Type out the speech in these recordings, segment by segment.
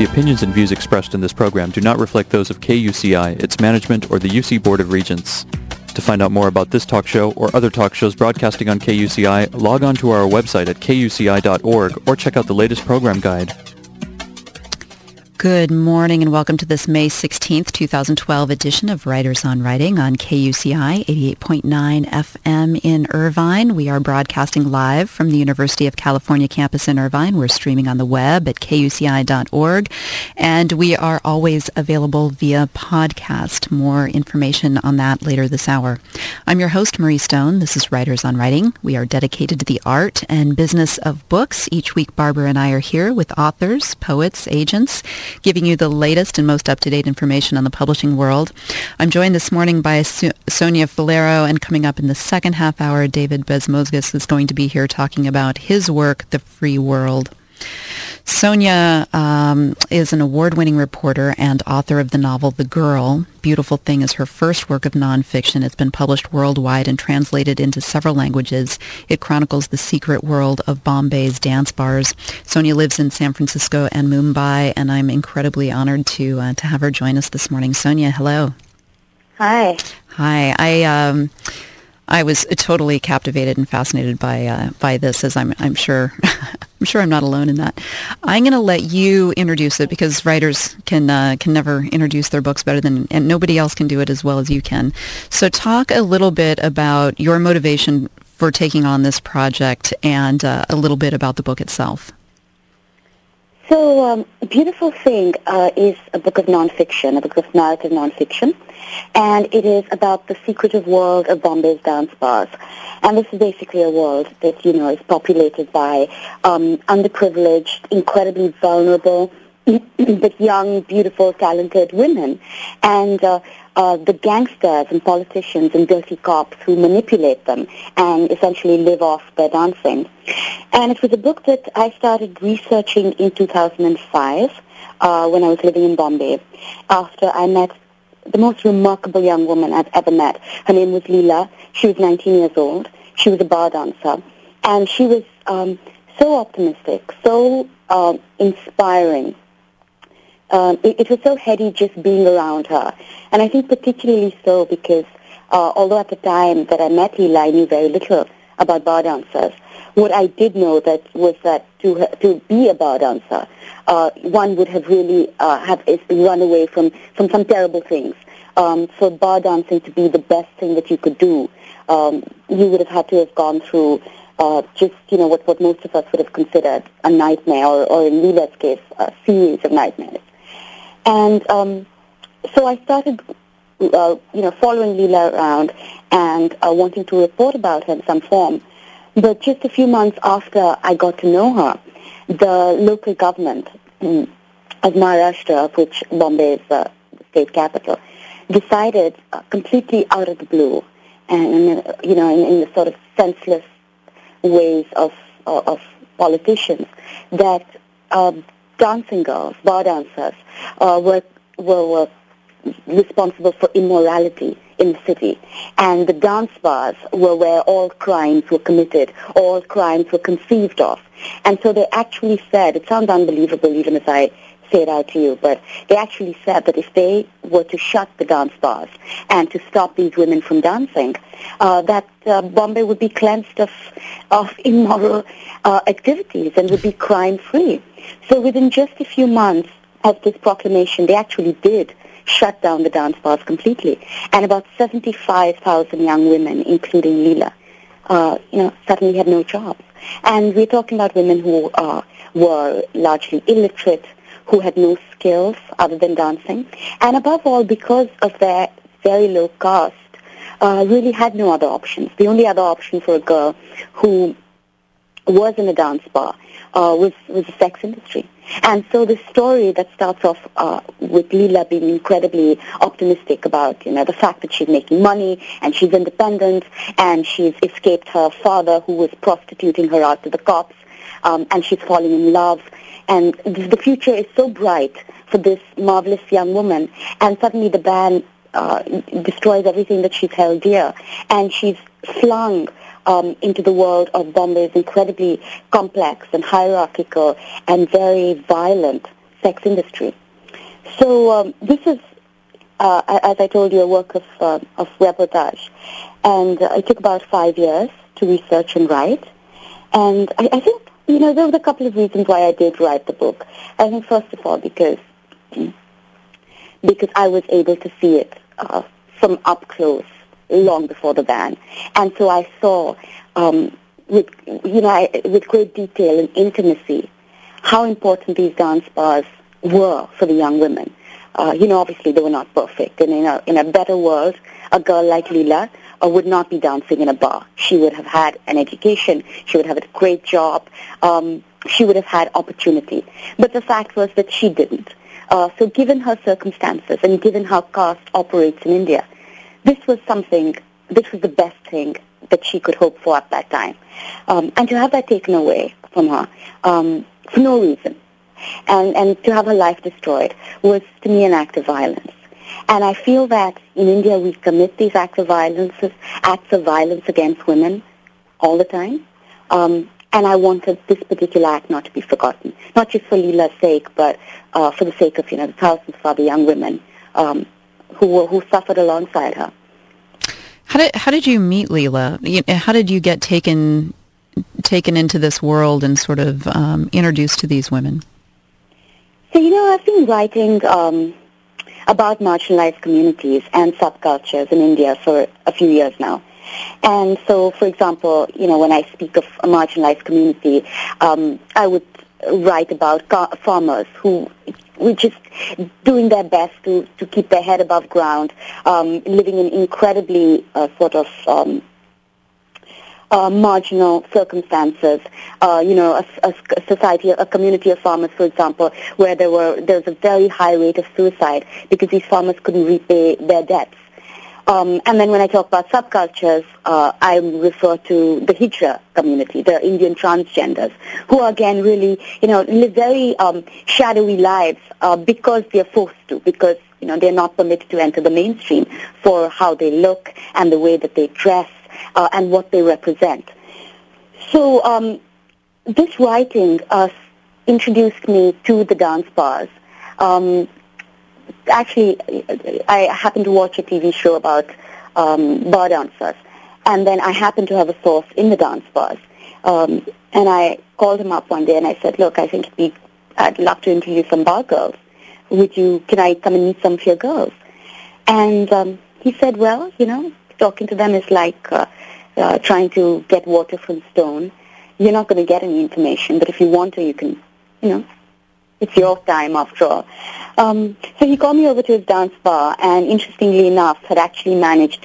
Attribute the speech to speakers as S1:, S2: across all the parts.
S1: The opinions and views expressed in this program do not reflect those of KUCI, its management, or the UC Board of Regents. To find out more about this talk show or other talk shows broadcasting on KUCI, log on to our website at kuci.org or check out the latest program guide.
S2: Good morning and welcome to this May 16th, 2012 edition of Writers on Writing on KUCI 88.9 FM in Irvine. We are broadcasting live from the University of California campus in Irvine. We're streaming on the web at kuci.org, and we are always available via podcast. More information on that later this hour. I'm your host, Marie Stone. This is Writers on Writing. We are dedicated to the art and business of books. Each week, Barbara and I are here with authors, poets, agents, giving you the latest and most up-to-date information on the publishing world. I'm joined this morning by Sonia Falero, and coming up in the second half hour, David Bezmozgis is going to be here talking about his work, The Free World. Sonia is an award-winning reporter and author of the novel The Girl. Beautiful Thing is her first work of nonfiction. It's been published worldwide and translated into several languages. It chronicles the secret world of Bombay's dance bars. Sonia lives in San Francisco and Mumbai, and I'm incredibly honored to have her join us this morning. Sonia, hello.
S3: Hi.
S2: Hi. I was totally captivated and fascinated by this, as I'm sure I'm not alone in that. I'm going to let you introduce it because writers can never introduce their books better than, and nobody else can do it as well as you can. So talk a little bit about your motivation for taking on this project and a little bit about the book itself.
S3: So, Beautiful Thing is a book of nonfiction, a book of narrative nonfiction, and it is about the secretive world of Bombay's dance bars. And this is basically a world that, is populated by underprivileged, incredibly vulnerable, but young, beautiful, talented women, and the gangsters and politicians and dirty cops who manipulate them and essentially live off their dancing. And it was a book that I started researching in 2005 when I was living in Bombay, after I met the most remarkable young woman I've ever met. Her name was Leela. She was 19 years old. She was a bar dancer. And she was so optimistic, so inspiring. It was so heady just being around her. And I think particularly so because although at the time that I met Leela, I knew very little about bar dancers, what I did know was that to be a bar dancer, one would have really run away from some terrible things. For bar dancing to be the best thing that you could do, you would have had to have gone through what most of us would have considered a nightmare, or in Leela's case, a series of nightmares. And so I started, following Leela around and wanting to report about her in some form. But just a few months after I got to know her, the local government of Maharashtra, of which Bombay is the state capital, decided completely out of the blue and in the sort of senseless ways of politicians that dancing girls, bar dancers, were responsible for immorality in the city. And the dance bars were where all crimes were committed, all crimes were conceived of. And so they actually said, it sounds unbelievable even as I say it out to you, but they actually said that if they were to shut the dance bars and to stop these women from dancing, that Bombay would be cleansed of immoral activities and would be crime-free. So within just a few months of this proclamation, they actually did shut down the dance bars completely. And about 75,000 young women, including Leela, suddenly had no jobs. And we're talking about women who were largely illiterate, who had no skills other than dancing, and above all, because of their very low caste, really had no other options. The only other option for a girl who was in a dance bar was the sex industry. And so this story that starts off with Leela being incredibly optimistic about, the fact that she's making money and she's independent and she's escaped her father who was prostituting her out to the cops, and she's falling in love. And the future is so bright for this marvelous young woman. And suddenly the ban destroys everything that she's held dear. And she's flung into the world of Bombay's incredibly complex and hierarchical and very violent sex industry. So this is, as I told you, a work of reportage. And it took about 5 years to research and write. And I think, there were a couple of reasons why I did write the book. I think, first of all, because I was able to see it from up close long before the ban. And so I saw, with great detail and intimacy, how important these dance bars were for the young women. Obviously they were not perfect. And in a better world, a girl like Leela would not be dancing in a bar. She would have had an education. She would have a great job. She would have had opportunity. But the fact was that she didn't. So given her circumstances and given how caste operates in India, this was the best thing that she could hope for at that time. And to have that taken away from her for no reason, and to have her life destroyed was, to me, an act of violence. And I feel that in India we commit these acts of violence against women all the time. And I wanted this particular act not to be forgotten, not just for Leela's sake, but for the sake of the thousands of other young women who suffered alongside her.
S2: How did you meet Leela? How did you get taken into this world and sort of introduced to these women?
S3: So, I've been writing about marginalized communities and subcultures in India for a few years now. And so, for example, when I speak of a marginalized community, I would write about farmers who were just doing their best to keep their head above ground, living in incredibly marginal circumstances. A society, a community of farmers, for example, where there was a very high rate of suicide because these farmers couldn't repay their debts. And then when I talk about subcultures, I refer to the Hijra community, the Indian transgenders, who again really, live very shadowy lives because they're forced to, because they're not permitted to enter the mainstream for how they look and the way that they dress and what they represent. So this writing introduced me to the dance bars. Actually, I happened to watch a TV show about bar dancers, and then I happened to have a source in the dance bars. And I called him up one day and I said, look, I think I'd love to interview some bar girls. Can I come and meet some of your girls? And he said, well, talking to them is like trying to get water from stone. You're not going to get any information, but if you want to, you can, it's your time after all. So he called me over to his dance bar, and interestingly enough, had actually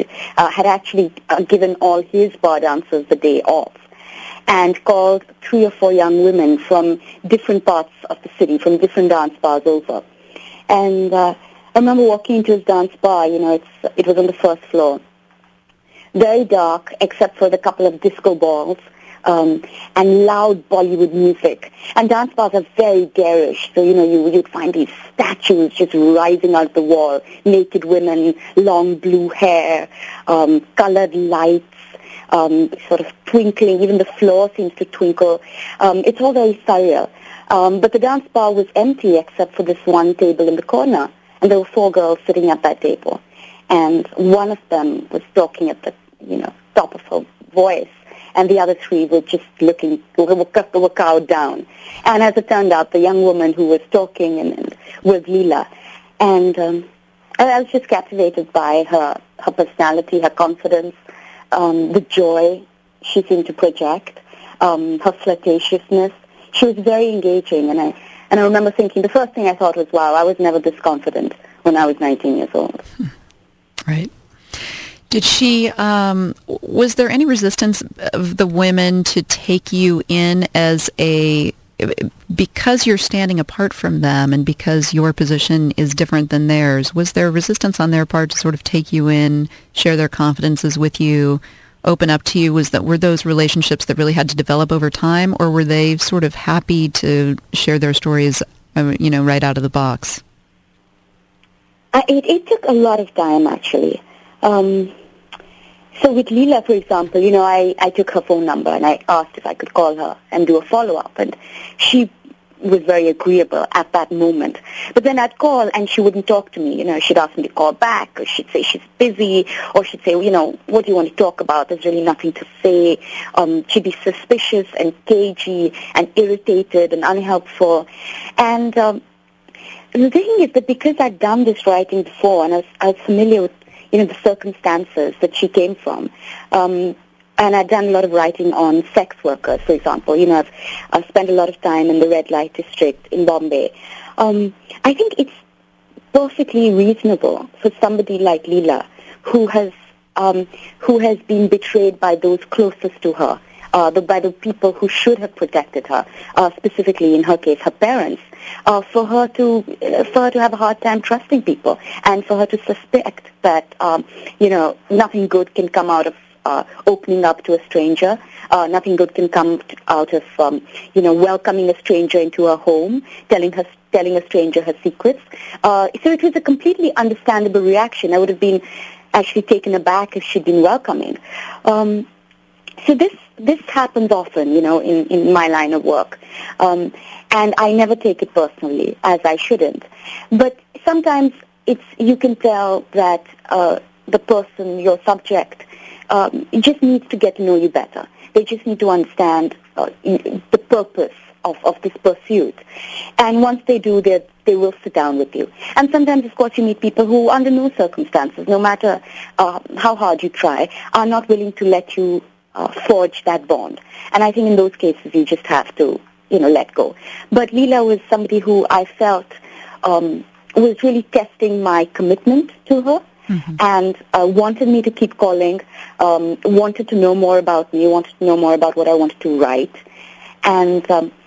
S3: given all his bar dancers the day off, and called 3 or 4 young women from different parts of the city, from different dance bars over. And I remember walking into his dance bar. It was on the first floor, very dark, except for the couple of disco balls. And loud Bollywood music. And dance bars are very garish. So, you'd find these statues just rising out of the wall, naked women, long blue hair, colored lights, sort of twinkling. Even the floor seems to twinkle. It's all very surreal. But the dance bar was empty except for this one table in the corner. And there were 4 girls sitting at that table. And one of them was talking at the, top of her voice. And the other 3 were just were cowed down. And as it turned out, the young woman who was talking was Leela. And I was just captivated by her personality, her confidence, the joy she seemed to project, her flirtatiousness. She was very engaging. And I remember thinking, the first thing I thought was, wow, I was never this confident when I was 19 years old.
S2: Right. Did she, was there any resistance of the women to take you in because you're standing apart from them and because your position is different than theirs, was there resistance on their part to sort of take you in, share their confidences with you, open up to you? Were those relationships that really had to develop over time, or were they sort of happy to share their stories, right out of the box?
S3: It took a lot of time, actually. So with Leela, for example, I took her phone number and I asked if I could call her and do a follow-up. And she was very agreeable at that moment. But then I'd call and she wouldn't talk to me. She'd ask me to call back, or she'd say she's busy, or she'd say, what do you want to talk about? There's really nothing to say. She'd be suspicious and cagey and irritated and unhelpful. And the thing is that because I'd done this writing before and I was familiar with, the circumstances that she came from, and I'd done a lot of writing on sex workers, for example. I've spent a lot of time in the red light district in Bombay. I think it's perfectly reasonable for somebody like Leela, who has been betrayed by those closest to her, by the people who should have protected her, specifically in her case, her parents, for her to have a hard time trusting people, and for her to suspect that nothing good can come out of opening up to a stranger. Nothing good can come out of welcoming a stranger into her home, telling a stranger her secrets. So it was a completely understandable reaction. I would have been actually taken aback if she'd been welcoming. So this happens often, in my line of work. And I never take it personally, as I shouldn't. But sometimes you can tell that the person, your subject, just needs to get to know you better. They just need to understand the purpose of this pursuit. And once they do, they will sit down with you. And sometimes, of course, you meet people who, under no circumstances, no matter how hard you try, are not willing to let you forge that bond. And I think in those cases, you just have to, let go. But Leela was somebody who I felt was really testing my commitment to her. Mm-hmm. And wanted me to keep calling, wanted to know more about me, wanted to know more about what I wanted to write. And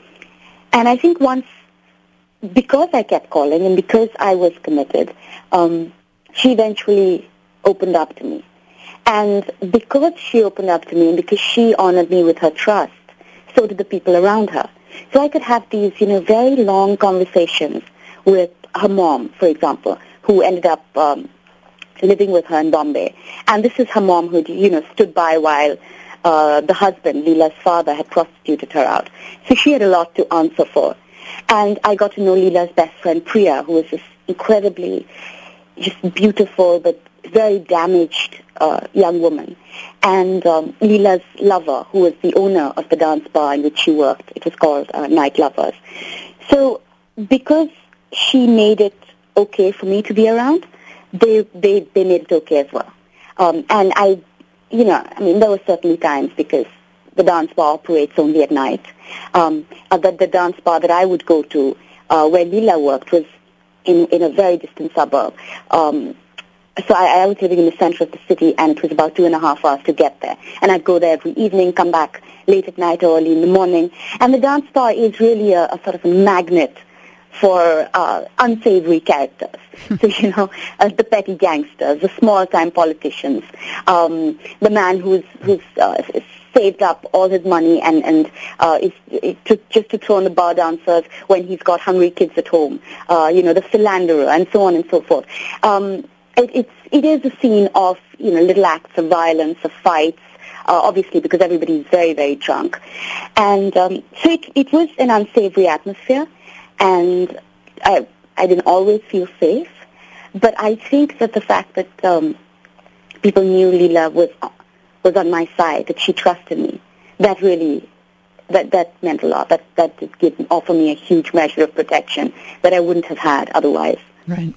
S3: I think because I kept calling and because I was committed, she eventually opened up to me. And because she opened up to me and because she honored me with her trust, so did the people around her. So I could have these, very long conversations with her mom, for example, who ended up living with her in Bombay. And this is her mom who, stood by while the husband, Leela's father, had prostituted her out. So she had a lot to answer for. And I got to know Leela's best friend, Priya, who was this incredibly just beautiful but very damaged young woman. And Leela's lover, who was the owner of the dance bar in which she worked. It was called Night Lovers. So because she made it okay for me to be around, they made it okay as well. And there were certainly times, because the dance bar operates only at night, that the dance bar that I would go to, where Leela worked, was in a very distant suburb. So I was living in the center of the city, and it was about 2.5 hours to get there. And I'd go there every evening, come back late at night or early in the morning. And the dance bar is really a sort of a magnet for unsavory characters. So, the petty gangsters, the small-time politicians, the man who's saved up all his money and is just to throw in the bar dancers when he's got hungry kids at home, the philanderer, and so on and so forth. It is a scene of, little acts of violence, of fights, obviously because everybody's very, very drunk. And so it was an unsavory atmosphere. And I didn't always feel safe, but I think that the fact that people knew Leela was on my side, that she trusted me, that really that meant a lot. That did offer me a huge measure of protection that I wouldn't have had otherwise.
S2: Right.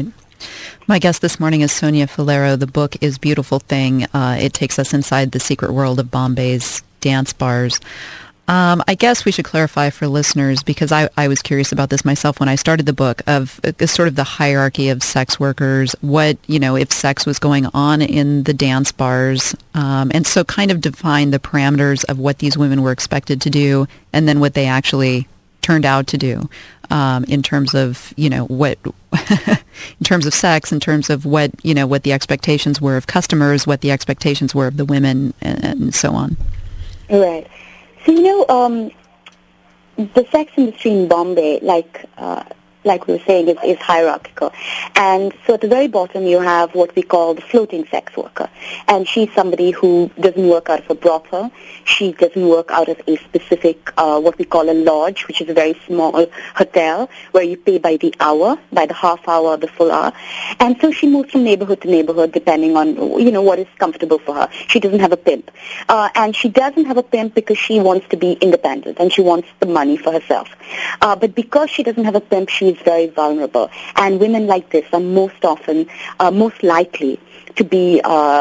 S2: My guest this morning is Sonia Falero. The book is Beautiful Thing. It takes us inside the secret world of Bombay's dance bars. I guess we should clarify for listeners, because I was curious about this myself when I started the book, of sort of the hierarchy of sex workers, what, if sex was going on in the dance bars, and so kind of define the parameters of what these women were expected to do, and then what they actually turned out to do, in terms of, what, in terms of sex, in terms of what, what the expectations were of customers, what the expectations were of the women, and so on.
S3: Right. So, the sex industry in Bombay, like like we were saying, is hierarchical. And so at the very bottom you have what we call the floating sex worker. And she's somebody who doesn't work out of a brothel. She doesn't work out of a specific, what we call a lodge, which is a very small hotel where you pay by the hour, by the half hour or the full hour. And so she moves from neighborhood to neighborhood depending on, what is comfortable for her. She doesn't have a pimp. And she doesn't have a pimp because she wants to be independent and she wants the money for herself. But because she doesn't have a pimp, she is very vulnerable. And women like this are most often, most likely to be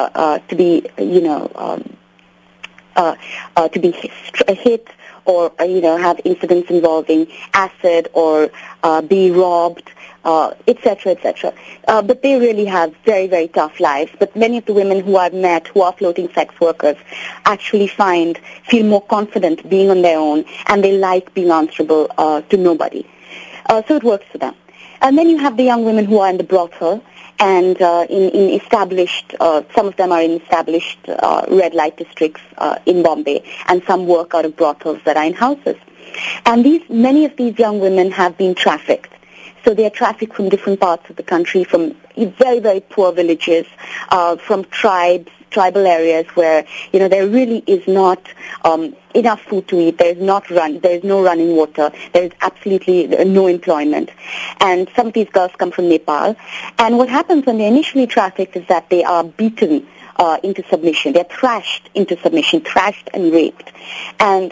S3: hit or have incidents involving acid or be robbed, etc., etc. But they really have very, very tough lives. But many of the women who I've met who are floating sex workers actually feel more confident being on their own, and they like being answerable to nobody. So it works for them. And then you have the young women who are in the brothel, and in established, some of them are in established red light districts in Bombay, and some work out of brothels that are in houses. And many of these young women have been trafficked. So they are trafficked from different parts of the country, from very, very poor villages, from tribal areas where, there really is not enough food to eat. There is no running water. There is absolutely no employment. And some of these girls come from Nepal. And what happens when they're initially trafficked is that they are beaten into submission. They're thrashed into submission, thrashed and raped. And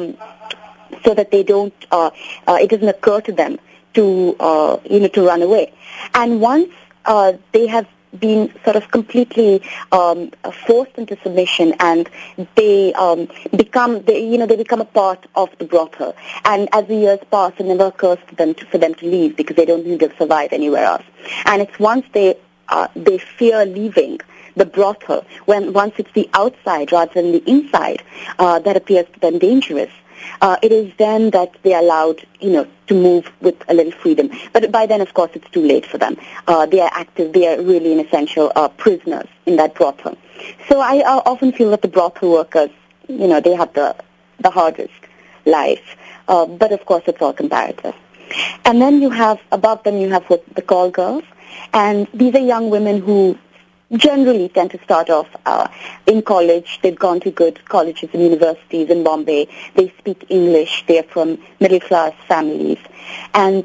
S3: so that they don't, it doesn't occur to them to run away. And once they have been sort of completely forced into submission, and they become a part of the brothel. And as the years pass, it never occurs to them for them to leave because they don't need to survive anywhere else. And it's once they fear leaving the brothel, once it's the outside rather than the inside that appears to them dangerous. It is then that they are allowed, to move with a little freedom. But by then, of course, it's too late for them. They are active. They are really, in essential, prisoners in that brothel. So I often feel that the brothel workers, they have the hardest life. But, of course, it's all comparative. And then above them, you have the call girls. And these are young women who generally tend to start off in college. They've gone to good colleges and universities in Bombay. They speak English. They're from middle-class families. And,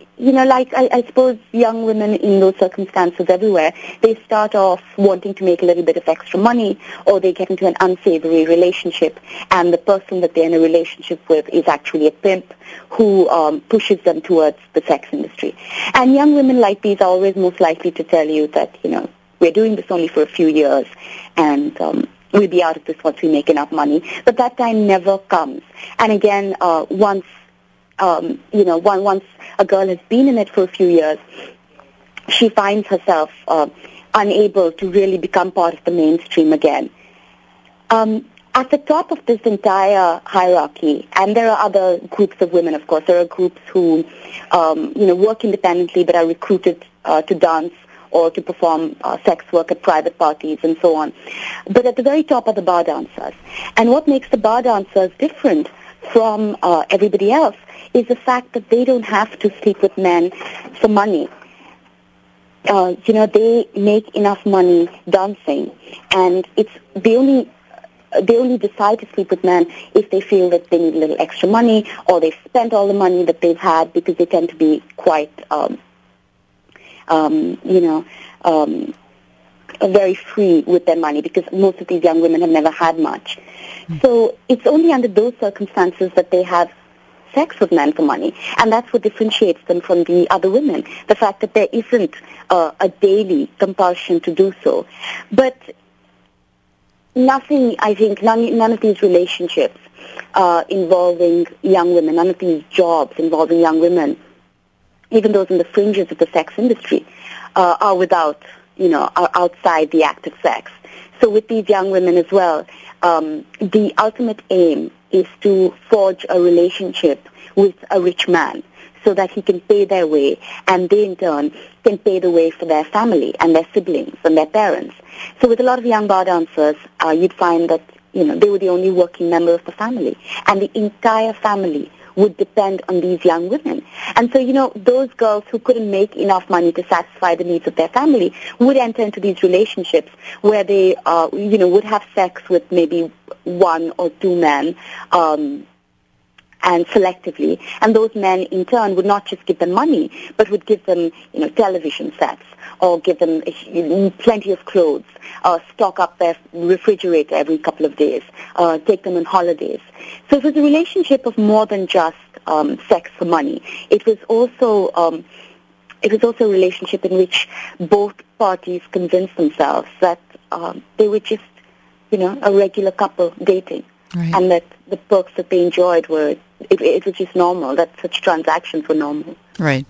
S3: I suppose young women in those circumstances everywhere, they start off wanting to make a little bit of extra money, or they get into an unsavory relationship, and the person that they're in a relationship with is actually a pimp who pushes them towards the sex industry. And young women like these are always most likely to tell you that, we're doing this only for a few years, and we'll be out of this once we make enough money. But that time never comes. And again, once a girl has been in it for a few years, she finds herself unable to really become part of the mainstream again. At the top of this entire hierarchy, and there are other groups of women, of course, there are groups who, work independently but are recruited to dance or to perform sex work at private parties and so on. But at the very top are the bar dancers. And what makes the bar dancers different from everybody else is the fact that they don't have to sleep with men for money. They make enough money dancing, and they only decide to sleep with men if they feel that they need a little extra money, or they've spent all the money that they've had, because they tend to be quite very free with their money, because most of these young women have never had much. So it's only under those circumstances that they have sex with men for money, and that's what differentiates them from the other women, the fact that there isn't a daily compulsion to do so. But none of these relationships involving young women, none of these jobs involving young women, even those in the fringes of the sex industry, are outside the act of sex. So with these young women as well, the ultimate aim is to forge a relationship with a rich man so that he can pay their way, and they in turn can pay the way for their family and their siblings and their parents. So with a lot of young bar dancers, you'd find that they were the only working member of the family, and the entire family would depend on these young women. And so, those girls who couldn't make enough money to satisfy the needs of their family would enter into these relationships where they, would have sex with maybe one or two men, and selectively. And those men, in turn, would not just give them money, but would give them, television sets, or give them plenty of clothes, stock up their refrigerator every couple of days, take them on holidays. So it was a relationship of more than just sex for money. It was also a relationship in which both parties convinced themselves that they were just, a regular couple dating.
S2: Right.
S3: And that the perks that they enjoyed it was just normal, that such transactions were normal.
S2: Right.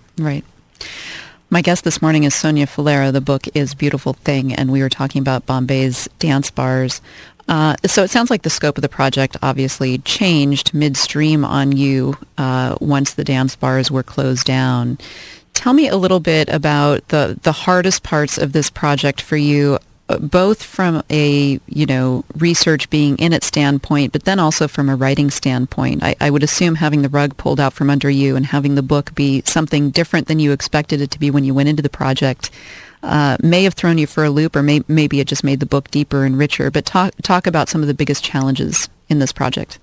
S2: My guest this morning is Sonia Falera. The book is Beautiful Thing, and we were talking about Bombay's dance bars. So it sounds like the scope of the project obviously changed midstream on you once the dance bars were closed down. Tell me a little bit about the hardest parts of this project for you, both from a, research being in it standpoint, but then also from a writing standpoint. I would assume having the rug pulled out from under you and having the book be something different than you expected it to be when you went into the project may have thrown you for a loop, or maybe it just made the book deeper and richer. But talk about some of the biggest challenges in this project.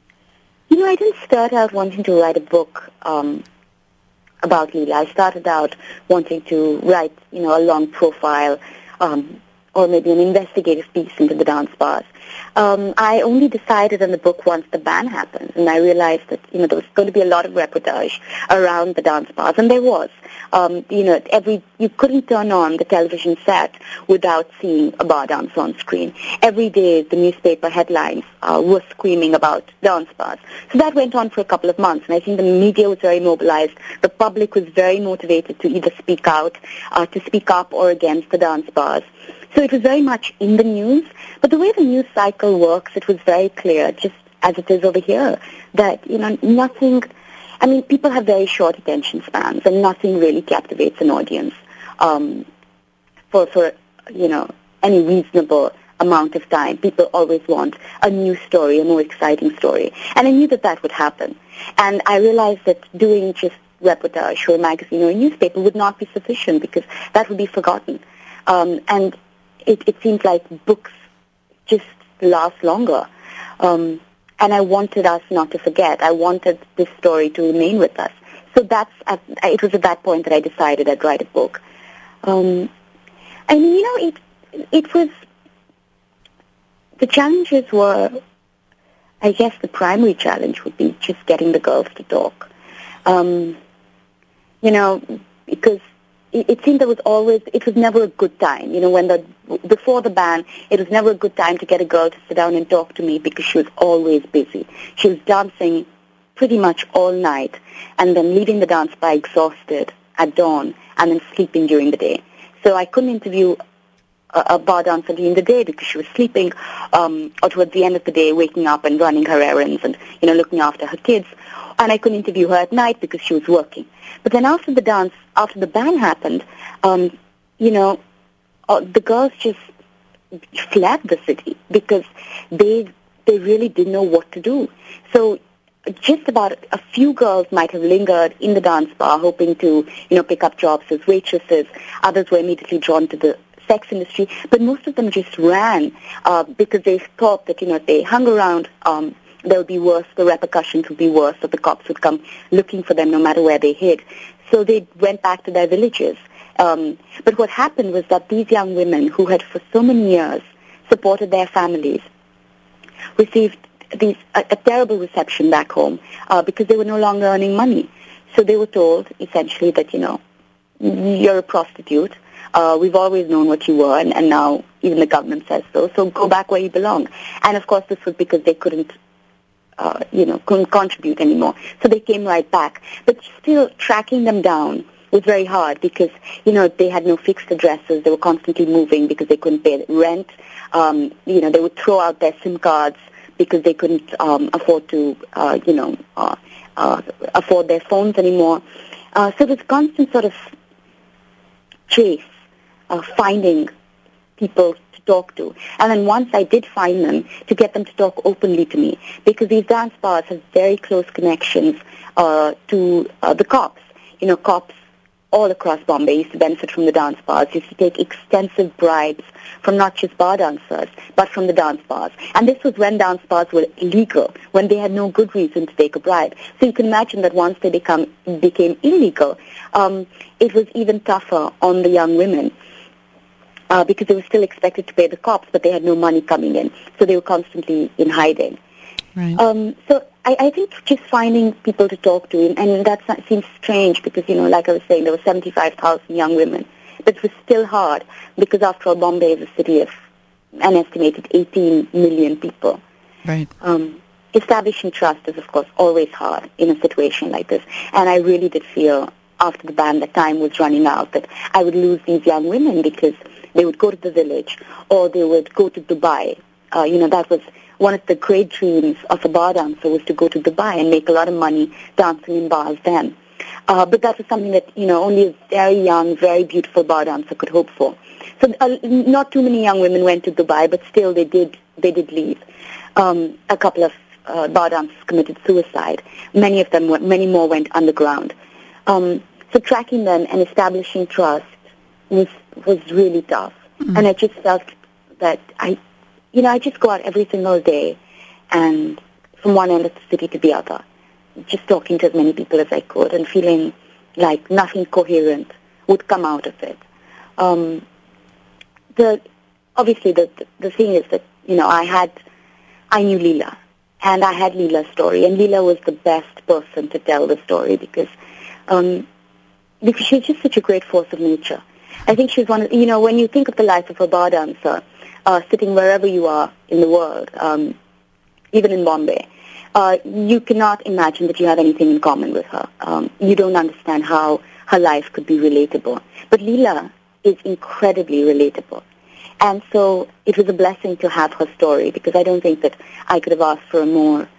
S3: I didn't start out wanting to write a book about Leela. I started out wanting to write, a long profile, or maybe an investigative piece into the dance bars. I only decided on the book once the ban happened, and I realized that, there was going to be a lot of reportage around the dance bars, and there was. You couldn't turn on the television set without seeing a bar dance on screen. Every day, the newspaper headlines were screaming about dance bars. So that went on for a couple of months, and I think the media was very mobilized. The public was very motivated to either speak out, to speak up or against the dance bars. So it was very much in the news, but the way the news cycle works, it was very clear, just as it is over here, that, nothing, people have very short attention spans, and nothing really captivates an audience for any reasonable amount of time. People always want a new story, a more exciting story. And I knew that would happen. And I realized that doing just reportage or a magazine or a newspaper would not be sufficient, because that would be forgotten. And it seems like books just last longer. And I wanted us not to forget. I wanted this story to remain with us. So it was at that point that I decided I'd write a book. It was, the challenges were, I guess the primary challenge would be just getting the girls to talk. Because it seemed it was never a good time. Before the ban, it was never a good time to get a girl to sit down and talk to me, because she was always busy. She was dancing pretty much all night, and then leaving the dance bar exhausted at dawn, and then sleeping during the day. So I couldn't interview a bar dancer during the day because she was sleeping, or towards the end of the day waking up and running her errands and, looking after her kids. And I couldn't interview her at night because she was working. But then after the ban happened, the girls just fled the city because they really didn't know what to do. So just about a few girls might have lingered in the dance bar hoping to, pick up jobs as waitresses. Others were immediately drawn to the sex industry, but most of them just ran because they thought that, if they hung around, there would be worse, the repercussions would be worse, that the cops would come looking for them no matter where they hid. So they went back to their villages. But what happened was that these young women who had for so many years supported their families received a terrible reception back home because they were no longer earning money. So they were told, essentially, that, you're a prostitute. We've always known what you were, and now even the government says so go back where you belong. And, of course, this was because they couldn't contribute anymore. So they came right back. But still, tracking them down was very hard because, they had no fixed addresses. They were constantly moving because they couldn't pay rent. They would throw out their SIM cards because they couldn't afford to, afford their phones anymore. So it was a constant sort of chase, finding people to talk to. And then once I did find them, to get them to talk openly to me, because these dance bars have very close connections to the cops. You know, cops all across Bombay used to benefit from the dance bars, used to take extensive bribes from not just bar dancers, but from the dance bars. And this was when dance bars were illegal, when they had no good reason to take a bribe. So you can imagine that once they became illegal, it was even tougher on the young women because they were still expected to pay the cops, but they had no money coming in. So they were constantly in hiding.
S2: Right.
S3: So I think just finding people to talk to, and that seems strange because, you know, like I was saying, there were 75,000 young women. But it was still hard because, after all, Bombay is a city of an estimated 18 million people.
S2: Right.
S3: Establishing trust is, of course, always hard in a situation like this. And I really did feel, after the ban, that time was running out, that I would lose these young women because they would go to the village or they would go to Dubai. You know, that was one of the great dreams of a bar dancer, was to go to Dubai and make a lot of money dancing in bars then. But that was something that, you know, only a very young, very beautiful bar dancer could hope for. So not too many young women went to Dubai, but still they did leave. A couple of bar dancers committed suicide. Many more went underground. So tracking them and establishing trust was really tough. Mm-hmm. And I just felt that I just go out every single day and from one end of the city to the other, just talking to as many people as I could and feeling like nothing coherent would come out of it. Obviously the thing is that, you know, I knew Leela, and I had Leela's story, and Leela was the best person to tell the story because she's just such a great force of nature. I think she's one of, you know, when you think of the life of a bar dancer, sitting wherever you are in the world, even in Bombay, you cannot imagine that you have anything in common with her. You don't understand how her life could be relatable. But Leela is incredibly relatable. And so it was a blessing to have her story, because I don't think that I could have asked for a more,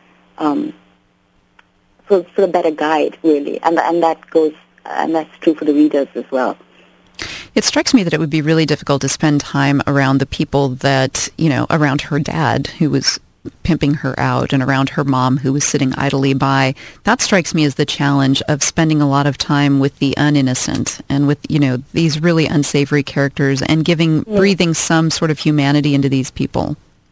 S3: for a better guide, really. And that's true for the readers as well.
S2: It strikes me that it would be really difficult to spend time around the people that, you know, around her dad who was pimping her out and around her mom who was sitting idly by. That strikes me as the challenge of spending a lot of time with the uninnocent and with, you know, these really unsavory characters and breathing some sort of humanity into these people.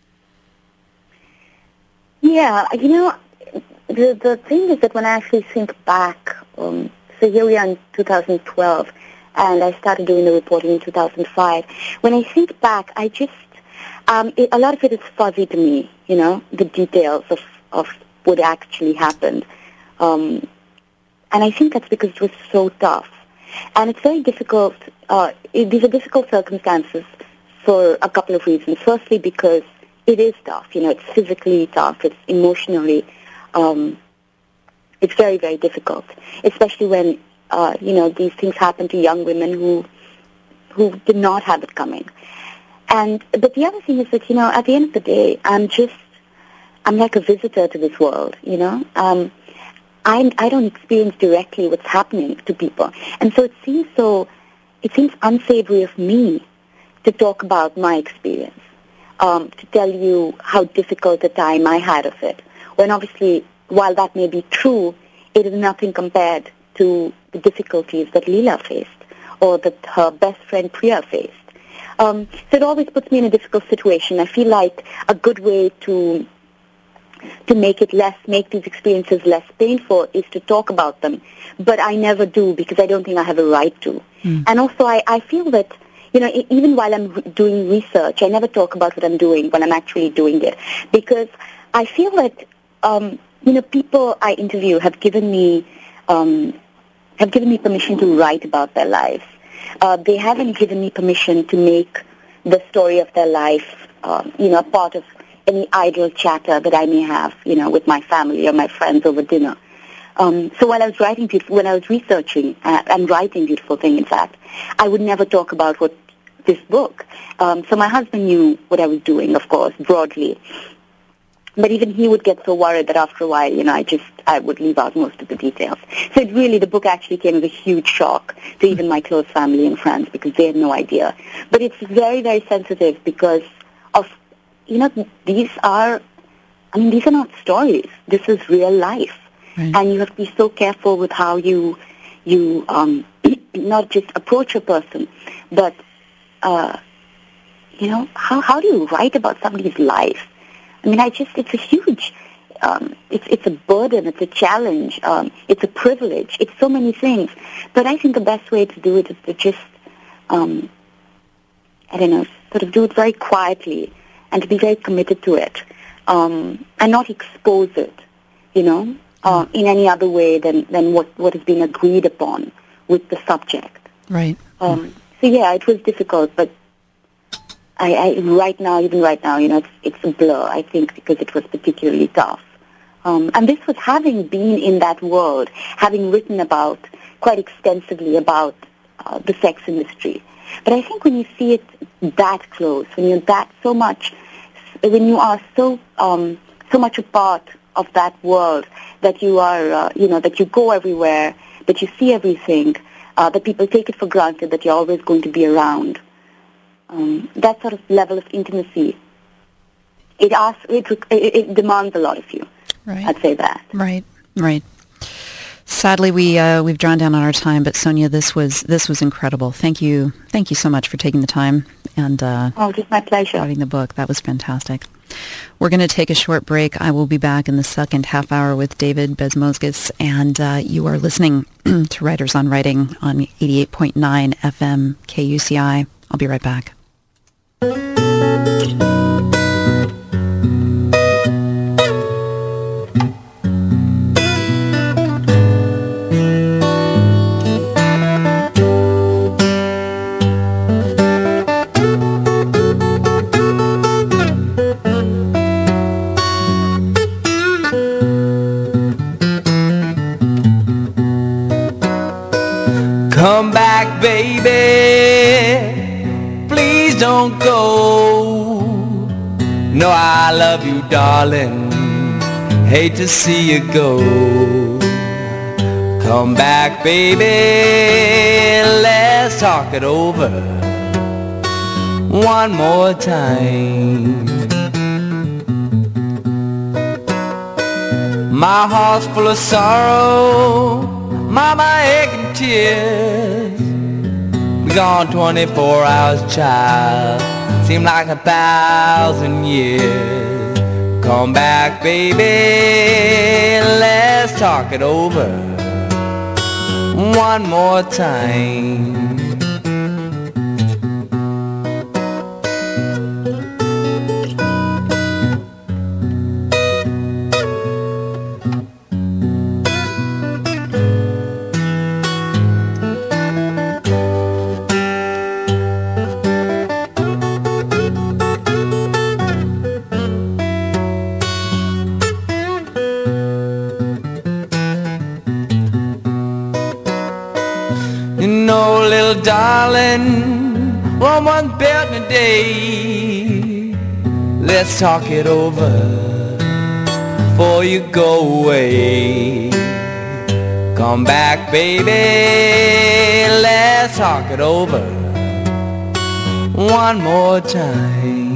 S2: Yeah,
S3: you know, the thing is that when I actually think back, so here we are in 2012, and I started doing the reporting in 2005. When I think back, I just, a lot of it is fuzzy to me, you know, the details of what actually happened. And I think that's because it was so tough. And it's very difficult, these are difficult circumstances for a couple of reasons. Firstly, because it is tough, you know, it's physically tough, it's emotionally, it's very, very difficult, especially when you know, these things happen to young women who did not have it coming. But the other thing is that, you know, at the end of the day, I'm like a visitor to this world, you know. I don't experience directly what's happening to people. And so it seems unsavory of me to talk about my experience, to tell you how difficult a time I had of it, when obviously, while that may be true, it is nothing compared to the difficulties that Leela faced or that her best friend Priya faced. So it always puts me in a difficult situation. I feel like a good way to make these experiences less painful is to talk about them. But I never do, because I don't think I have a right to. And also I feel that, you know, even while I'm doing research, I never talk about what I'm doing when I'm actually doing it, because I feel that, you know, people I interview have given me permission to write about their lives. They haven't given me permission to make the story of their life, you know, part of any idle chatter that I may have, you know, with my family or my friends over dinner. So when I was researching and writing Beautiful Thing, in fact, I would never talk about this book. So my husband knew what I was doing, of course, broadly. But even he would get so worried that after a while, I would leave out most of the details. So the book actually came as a huge shock to even my close family and friends because they had no idea. But it's very, very sensitive because of, these are not stories. This is real life. Right. And you have to be so careful with how you not just approach a person, but, how do you write about somebody's life? It's a huge, it's a burden, it's a challenge, it's a privilege, it's so many things. But I think the best way to do it is to just, sort of do it very quietly and to be very committed to it, and not expose it, in any other way than what has been agreed upon with the subject.
S2: Right.
S3: It was difficult, but even right now, it's a blur, I think, because it was particularly tough. And this was having been in that world, having written quite extensively about the sex industry. But I think when you see it that close, when you are so much a part of that world, that you are, that you go everywhere, that you see everything, that people take it for granted that you're always going to be around. That sort of level of intimacy, it demands a lot of you.
S2: Right.
S3: I'd say that.
S2: Right. Sadly, we've drawn down on our time, but Sonia, this was incredible. Thank you so much for taking the time and
S3: just my pleasure.
S2: Writing the book. That was fantastic. We're going to take a short break. I will be back in the second half hour with David Bezmosgis, and you are listening to Writers on Writing on 88.9 FM KUCI. I'll be right back.
S4: Come back, baby, please don't go. No, I love you, darling, hate to see you go. Come back, baby, let's talk it over one more time. My heart's full of sorrow, mama aching tears. Be gone 24 hours, child, seem like 1,000 years. Come back, baby, let's talk it over one more time. Darling, Rome was built in a day. Let's talk it over before you go away. Come back, baby, let's talk it over one more time.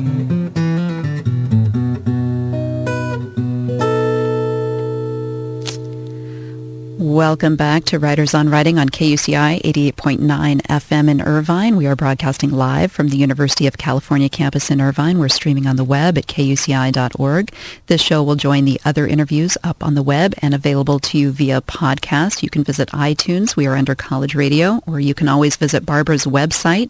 S2: Welcome back to Writers on Writing on KUCI 88.9 FM in Irvine. We are broadcasting live from the University of California campus in Irvine. We're streaming on the web at kuci.org. This show will join the other interviews up on the web and available to you via podcast. You can visit iTunes. We are under College Radio, or you can always visit Barbara's website,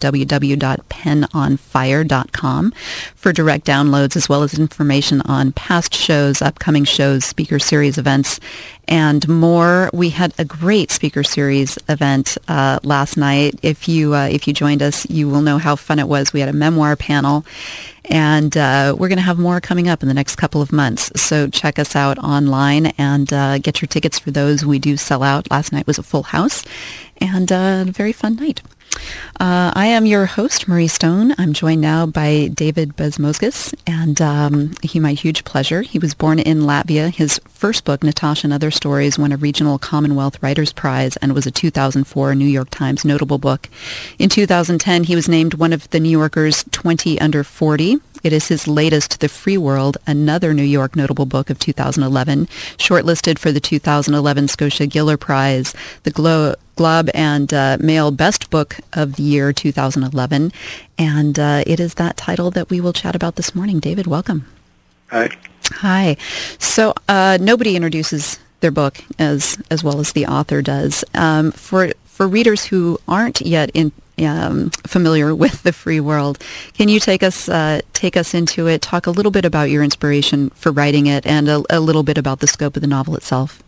S2: www.penonfire.com, for direct downloads as well as information on past shows, upcoming shows, speaker series events, and more. We had a great speaker series event last night. If you joined us, you will know how fun it was. We had a memoir panel, and we're going to have more coming up in the next couple of months. So check us out online and get your tickets for those. We do sell out. Last night was a full house and a very fun night. I am your host, Marie Stone. I'm joined now by David Bezmozgis, and my huge pleasure. He was born in Latvia. His first book, Natasha and Other Stories, won a Regional Commonwealth Writers' Prize and was a 2004 New York Times notable book. In 2010, he was named one of the New Yorker's 20 under 40. It is his latest, The Free World, another New York notable book of 2011, shortlisted for the 2011 Scotia Giller Prize, the Globe and Mail Best Book of the Year 2011. And it is that title that we will chat about this morning. David, welcome.
S5: Hi.
S2: Hi. So nobody introduces their book as well as the author does. For readers who aren't yet familiar with The Free World, can you take us into it, talk a little bit about your inspiration for writing it, and a little bit about the scope of the novel itself?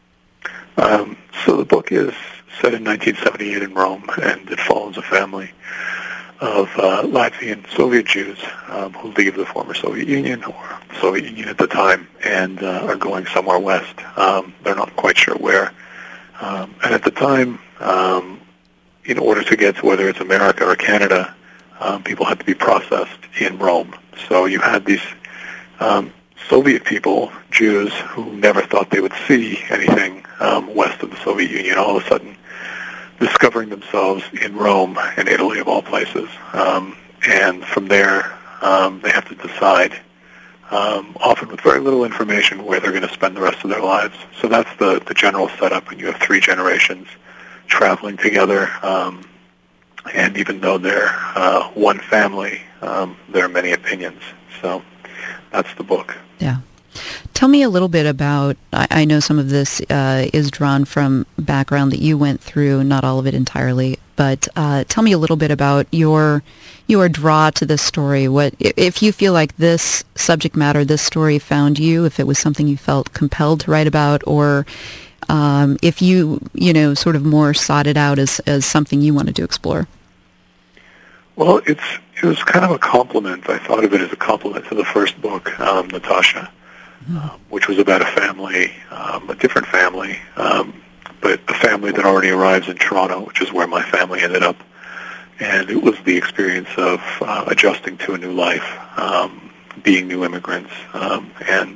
S5: So the book is set in 1978 in Rome, and it follows a family of Latvian Soviet Jews who leave the former Soviet Union, or Soviet Union at the time, and are going somewhere west. They're not quite sure where. And at the time, in order to get to whether it's America or Canada, people had to be processed in Rome. So you had these Soviet people, Jews, who never thought they would see anything west of the Soviet Union, all of a sudden discovering themselves in Rome and Italy, of all places. And from there, they have to decide, often with very little information, where they're going to spend the rest of their lives. So that's the general setup, and you have three generations traveling together, and even though they're one family, there are many opinions. So that's the book.
S2: Yeah. Tell me a little bit about, I know some of this is drawn from background that you went through, not all of it entirely, but tell me a little bit about your draw to this story. What, if you feel like this subject matter, this story found you, if it was something you felt compelled to write about, or if you sort of more sought it out as something you wanted to explore?
S5: Well, it was kind of a compliment. I thought of it as a compliment to the first book, Natasha, which was about a family, a different family, but a family that already arrives in Toronto, which is where my family ended up. And it was the experience of adjusting to a new life, being new immigrants, and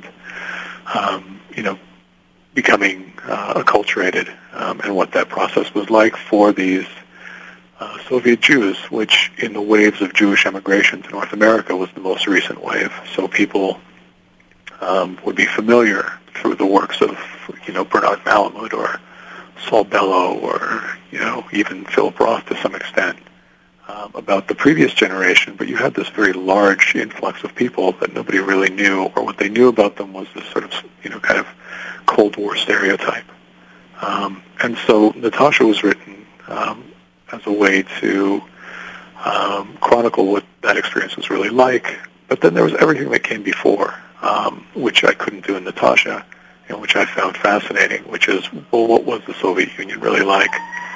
S5: becoming acculturated, and what that process was like for these Soviet Jews, which in the waves of Jewish emigration to North America was the most recent wave. So people would be familiar through the works of, Bernard Malamud or Saul Bellow or, even Philip Roth to some extent, about the previous generation, but you had this very large influx of people that nobody really knew, or what they knew about them was this sort of, kind of Cold War stereotype. And so Natasha was written as a way to chronicle what that experience was really like, but then there was everything that came before, which I couldn't do in Natasha, and which I found fascinating, which is, well, what was the Soviet Union really like?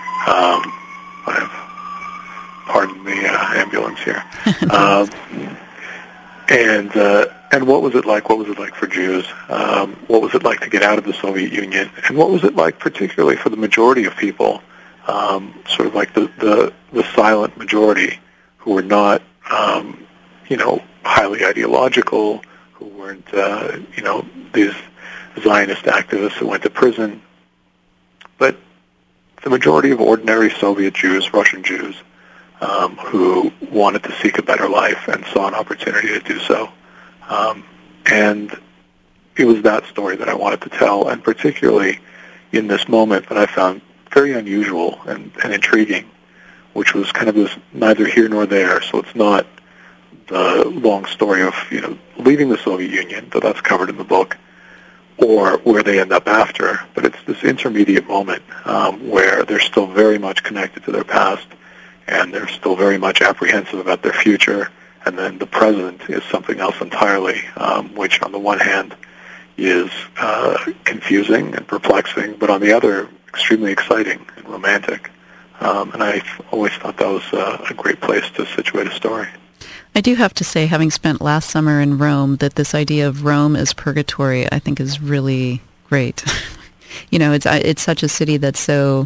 S5: Pardon the ambulance here. And what was it like? What was it like for Jews? What was it like to get out of the Soviet Union? And what was it like particularly for the majority of people, sort of like the silent majority, who were not, highly ideological, who weren't, these Zionist activists who went to prison, but the majority of ordinary Soviet Jews, Russian Jews, who wanted to seek a better life and saw an opportunity to do so. And it was that story that I wanted to tell, and particularly in this moment that I found very unusual and intriguing, which was kind of this neither here nor there. So it's not the long story of, leaving the Soviet Union, though that's covered in the book, or where they end up after, but it's this intermediate moment where they're still very much connected to their past, and they're still very much apprehensive about their future, and then the present is something else entirely, which on the one hand is confusing and perplexing, but on the other, extremely exciting and romantic. And I've always thought that was a great place to situate a story.
S2: I do have to say, having spent last summer in Rome, that this idea of Rome as purgatory, I think, is really great. It's such a city that's so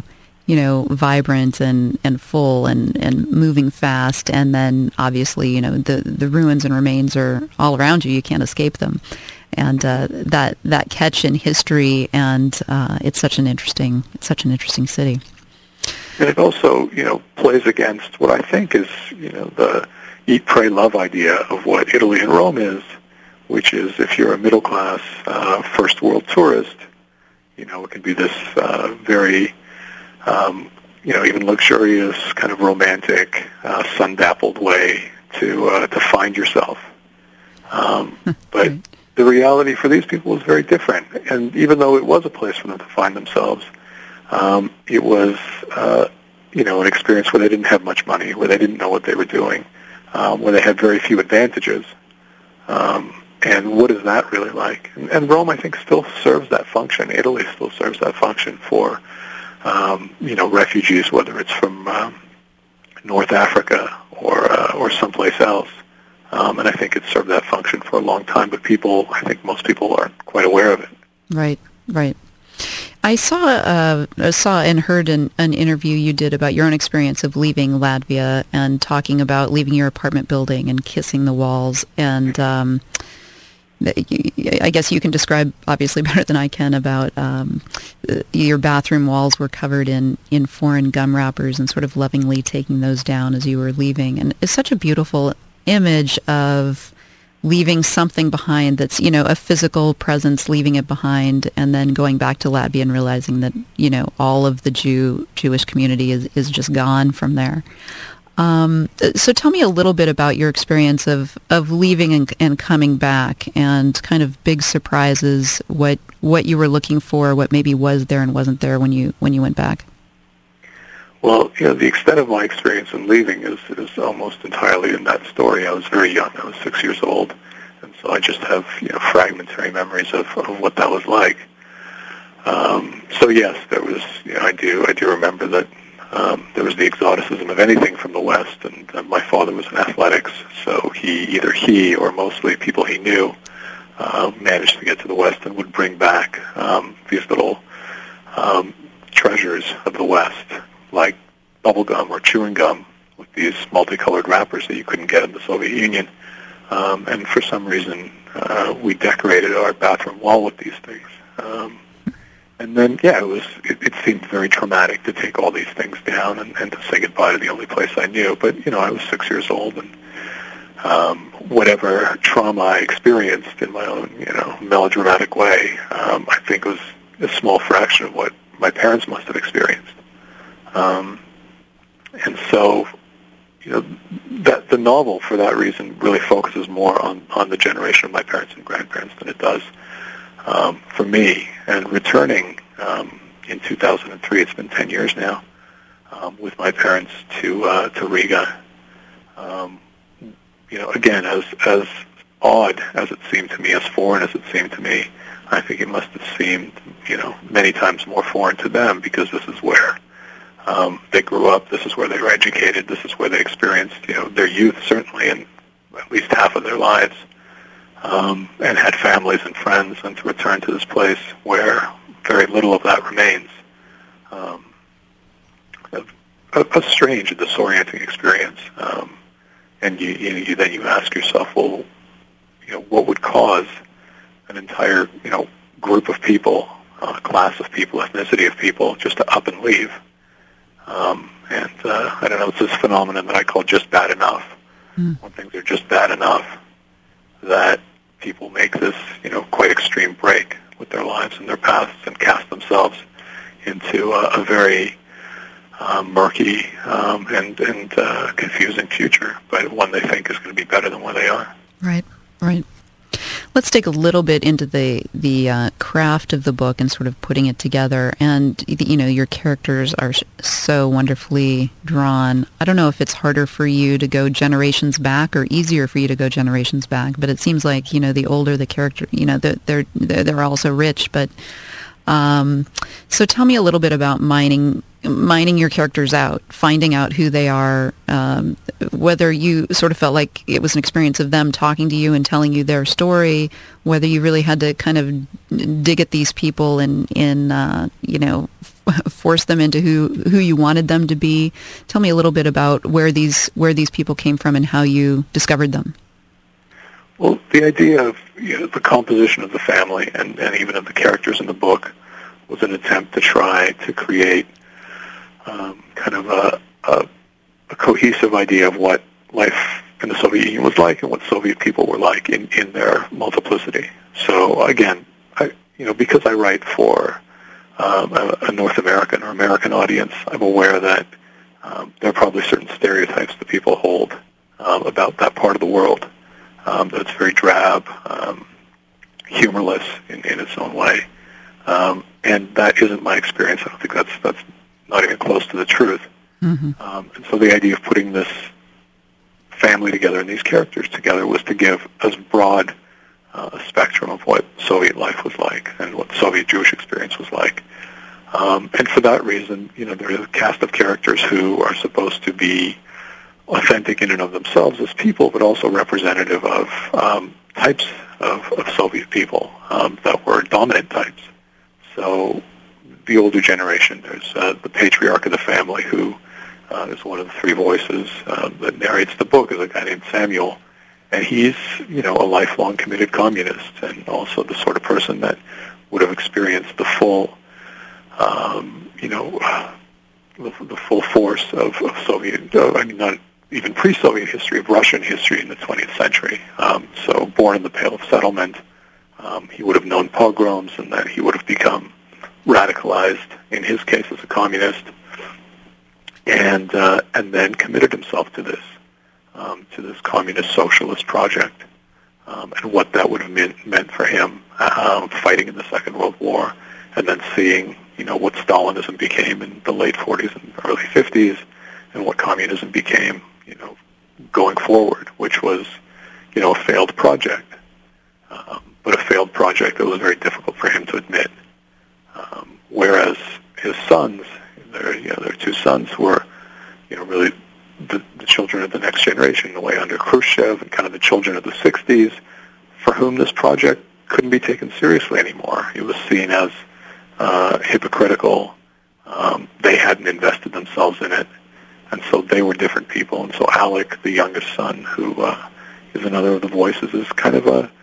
S2: vibrant and full and moving fast. And then obviously, the ruins and remains are all around you. You can't escape them. And that catch in history, and it's such an interesting city.
S5: And it also, plays against what I think is, the eat, pray, love idea of what Italy and Rome is, which is if you're a middle-class first world tourist, it can be this very, even luxurious, kind of romantic, sun-dappled way to find yourself. But the reality for these people is very different. And even though it was a place for them to find themselves, it was, an experience where they didn't have much money, where they didn't know what they were doing, where they had very few advantages. And what is that really like? And Rome, I think, still serves that function. Italy still serves that function for, refugees, whether it's from North Africa or someplace else. And I think it served that function for a long time. But I think most people aren't quite aware of it.
S2: Right. I saw and heard an interview you did about your own experience of leaving Latvia and talking about leaving your apartment building and kissing the walls. And I guess you can describe, obviously better than I can, about your bathroom walls were covered in foreign gum wrappers and sort of lovingly taking those down as you were leaving. And it's such a beautiful image of leaving something behind that's, a physical presence, leaving it behind, and then going back to Latvia and realizing that, all of the Jewish community is just gone from there. So tell me a little bit about your experience of leaving and coming back, and kind of big surprises, what you were looking for, what maybe was there and wasn't there when you went back.
S5: Well, the extent of my experience in leaving is almost entirely in that story. I was very young. I was 6 years old, and so I just have fragmentary memories of what that was like. So yes, there was. I do remember that there was the exoticism of anything from the West, and my father was in athletics, so either he or mostly people he knew managed to get to the West and would bring back these little treasures of the West, like bubble gum or chewing gum with these multicolored wrappers that you couldn't get in the Soviet Union. And for some reason, we decorated our bathroom wall with these things. And then, it seemed very traumatic to take all these things down and to say goodbye to the only place I knew. But, I was 6 years old, and whatever trauma I experienced in my own, melodramatic way, I think was a small fraction of what my parents must have experienced. And so, that the novel, for that reason, really focuses more on the generation of my parents and grandparents than it does for me. And returning in 2003, it's been 10 years now, with my parents to Riga. Again, as odd as it seemed to me, as foreign as it seemed to me, I think it must have seemed, many times more foreign to them, because this is where they grew up, this is where they were educated, this is where they experienced, their youth, certainly, and at least half of their lives, and had families and friends, and to return to this place where very little of that remains. A strange and disorienting experience. And you ask yourself, well, what would cause an entire, group of people, class of people, ethnicity of people, just to up and leave? And I don't know, it's this phenomenon that I call just bad enough. When things are just bad enough, that people make this, quite extreme break with their lives and their paths and cast themselves into a very murky and confusing future, but one they think is going to be better than where they are.
S2: Right. Let's take a little bit into the craft of the book and sort of putting it together. And, your characters are so wonderfully drawn. I don't know if it's harder for you to go generations back or easier for you to go generations back, but it seems like, the older the character, they're also rich. But so tell me a little bit about mining mining your characters out, finding out who they are, whether you sort of felt like it was an experience of them talking to you and telling you their story, whether you really had to kind of dig at these people and force them into who you wanted them to be. Tell me a little bit about where these people came from and how you discovered them.
S5: Well, the idea of the composition of the family and even of the characters in the book was an attempt to try to create kind of a cohesive idea of what life in the Soviet Union was like and what Soviet people were like in their multiplicity. So again, because I write for a North American or American audience, I'm aware that there are probably certain stereotypes that people hold about that part of the world. That it's very drab, humorless in its own way. And that isn't my experience. I don't think that's not even close to the truth. Mm-hmm. And so the idea of putting this family together and these characters together was to give as broad a spectrum of what Soviet life was like and what Soviet Jewish experience was like. And for that reason, there's a cast of characters who are supposed to be authentic in and of themselves as people, but also representative of types of Soviet people that were dominant types. So the older generation, there's the patriarch of the family who is one of the three voices that narrates the book, is a guy named Samuel. And he's, a lifelong committed communist and also the sort of person that would have experienced the full, the full force of Soviet, not even pre-Soviet history, of Russian history in the 20th century. So born in the Pale of Settlement, he would have known pogroms, and then he would have become radicalized, in his case as a communist, and then committed himself to this communist socialist project, and what that would have meant for him, fighting in the Second World War, and then seeing, what Stalinism became in the late 40s and early 50s, and what communism became, going forward, which was, a failed project, but a failed project that was very difficult for him to admit. Whereas his sons, their two sons, were, really the children of the next generation, the way under Khrushchev, and kind of the children of the 60s, for whom this project couldn't be taken seriously anymore. It was seen as hypocritical. They hadn't invested themselves in it, and so they were different people. And so Alec, the youngest son, who is another of the voices, is kind of a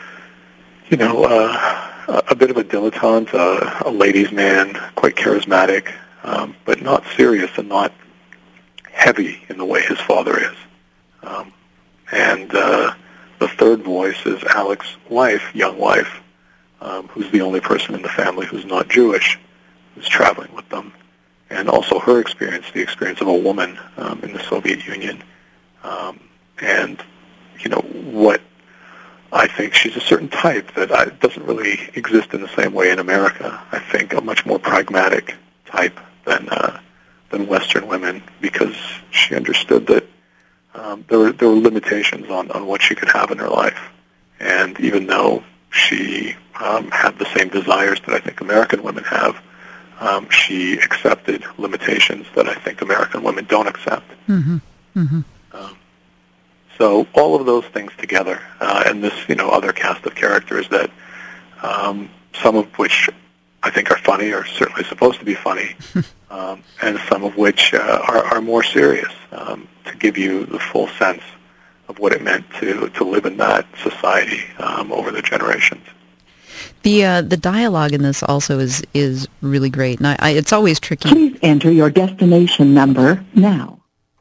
S5: bit of a dilettante, a ladies' man, quite charismatic, but not serious and not heavy in the way his father is. And the third voice is Alec's wife, young wife, who's the only person in the family who's not Jewish, who's traveling with them. And also her experience, the experience of a woman in the Soviet Union. And, what I think she's a certain type that doesn't really exist in the same way in America. I think a much more pragmatic type than Western women, because she understood that there were limitations on what she could have in her life. And even though she had the same desires that I think American women have, she accepted limitations that I think American women don't accept. Mm-hmm. Mm-hmm. So all of those things together, and this, other cast of characters that some of which I think are funny, or certainly supposed to be funny, and some of which are more serious, to give you the full sense of what it meant to live in that society over the generations.
S2: The dialogue in this also is really great, and it's always tricky.
S6: Please enter your destination number now.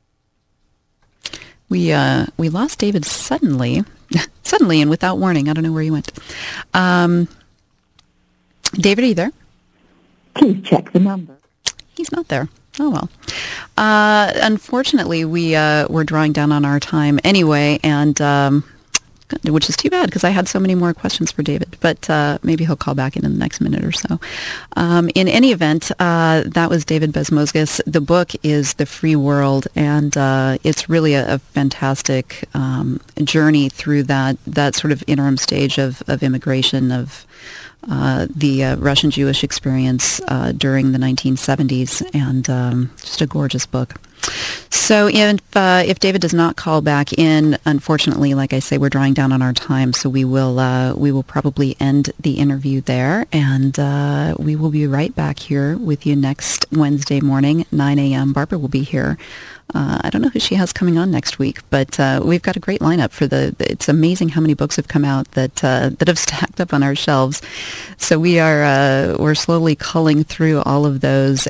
S2: We lost David suddenly and without warning. I don't know where he went. David, are you there?
S6: Please check the number.
S2: He's not there. Oh, well. Unfortunately, we're drawing down on our time anyway, and which is too bad because I had so many more questions for David, but maybe he'll call back in the next minute or so. In any event, that was David Bezmozgis. The book is The Free World, and it's really a fantastic journey through that sort of interim stage of immigration, of the Russian Jewish experience during the 1970s, and just a gorgeous book. So if David does not call back in, unfortunately, like I say, we're drawing down on our time, so we will probably end the interview there, and we will be right back here with you next Wednesday morning, 9 a.m. Barbara will be here. I don't know who she has coming on next week, but we've got a great lineup for it's amazing how many books have come out that have stacked up on our shelves. So we're slowly culling through all of those,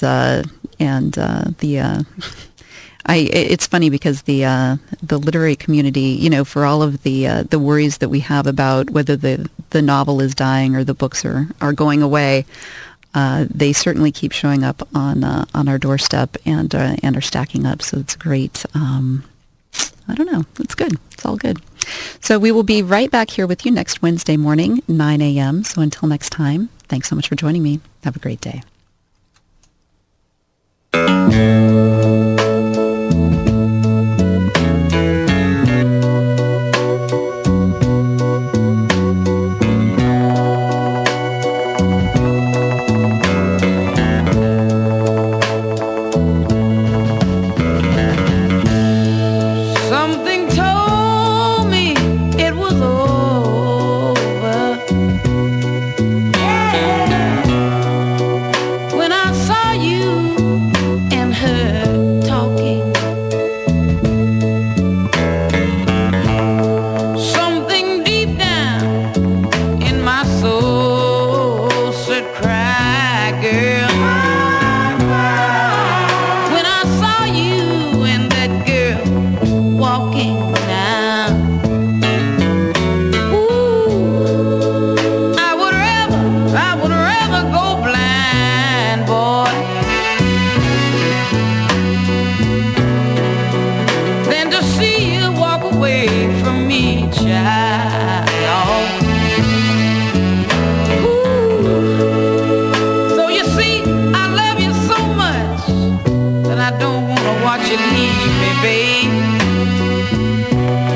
S2: it's funny because the literary community, for all of the worries that we have about whether the novel is dying or the books are going away, they certainly keep showing up on our doorstep and are stacking up. So it's great. I don't know. It's good. It's all good. So we will be right back here with you next Wednesday morning, 9 a.m. So until next time, thanks so much for joining me. Have a great day.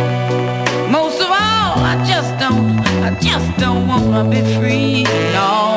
S4: I just don't wanna be free, no.